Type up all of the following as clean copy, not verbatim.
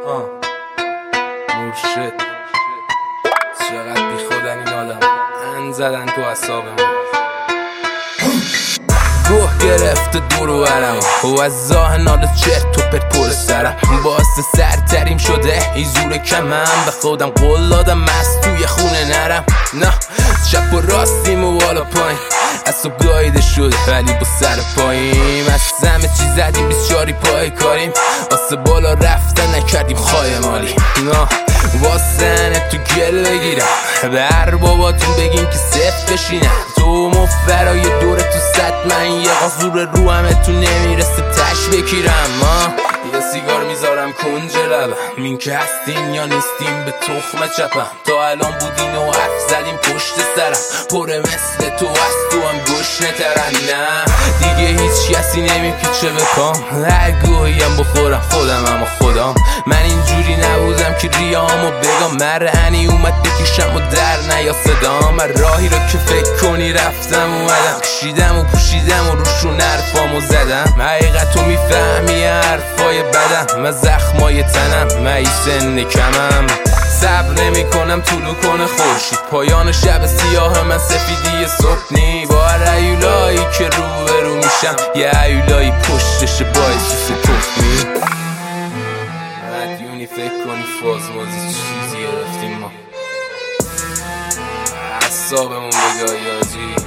مرشد چقدر بی خودن این آدم ان زدن تو اعصابم گوه گرفته دور و برم و از ذهن حالا چرت و پرت پر سرم باعث سرتریم شده این زور کمم به خودم قول دادم مست توی خونه نرم نه چپ و راستیم و بالا پایین اصلا گایده شده ولی با سر پاییم از همه چی زدیم 24 پای کاریم واسه بالا رفتن نکردیم خواهی مالی نه واسه تو گل بگیرم به هر باباتون بگین که صفت بشینم تو مفرای دوره تو صد من یه قاصور رو همه تو نمیرسه تش بکیرم یه سیگار میذارم کنج لبم این که هستین یا نیستیم به تخم چپم تا الان بودین و حرف زدیم پشت سرم پره مثل تو از تو هم گوش نترن نه دیگه هیچ کسی نمیپیچه به پام هر گوهیم بخورم خودم اما خودم من اینجوری نبودم که ریامو بگم مرهنی اومد بکشم و در نیا صدام من راهی رو که فکر کنی رفتم اومدم کشیدم و پوشیدم و روشون حرفامو زدم حقیقتو میفهمی حرفای بدم من زخمای تنم من سن کمم صبر نمی کنم طولو کنه خورشید پایان شب سیاه من سفیدی صبح نی با هر هیولایی که رو به رو میشم یه هیولایی پشتش باعث تفمی مدیونی فکر کنی فازمازی چیزی گرفتیم ما اعصابمون بگاهی آجی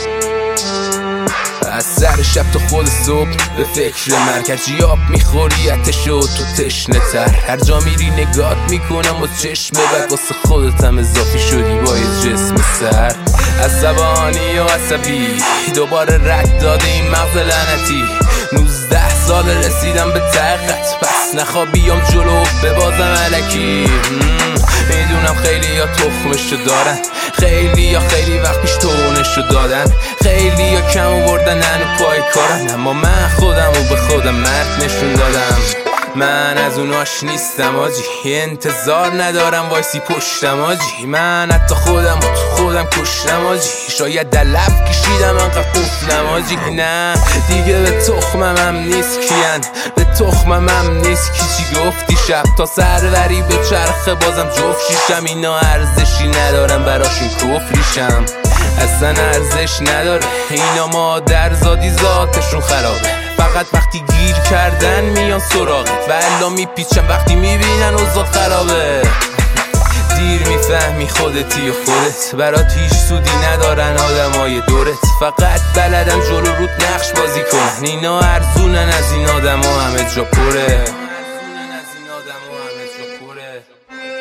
از سر شب تا خود صبح به فکر مرکزی آب میخوری اتشو تو تشنه تر هر جا میری نگات میکنم و چشم بک واسه خودت هم اضافی شدی با یه جسم سر عصبانی و عصبی دوباره رد داده این مغز لعنتی 19 سال رسیدم به طاقت پس نخوابیام جلو ببازم الکی میدونم خیلی یا تخمشو دارن خیلی یا خیلی وقت پیش تونشو دادن خیلی یا کم آوردن هنو پای کارن اما من خودم و به خودم مرد نشون دادم من از اوناش نیستم آجی انتظار ندارم وایسی پشتم آجی من حتی خودم و تو خودم کشتم آجی شاید در لب کشیدم انقدر قفلم آجی نه دیگه به تخمم هم نیست کیان به تخمم هم نیست کی چی گفتی شب تا سروری به چرخه بازم جفت شیشم اینا ارزشی ندارم براشون کفریشم اصلا ارزش نداره اینا مادرزادی ذاتشون خرابه فقط وقتی گیر کردن میان سراغت و الا میپیچن وقتی میبینن اوضاع خرابه دیر میفهمی خودتی و خودت برات هیچ سودی ندارن آدمای دورت فقط بلدن جلو روت نقش بازی کنن اینا ارزونن از این آدم ها همه جا پره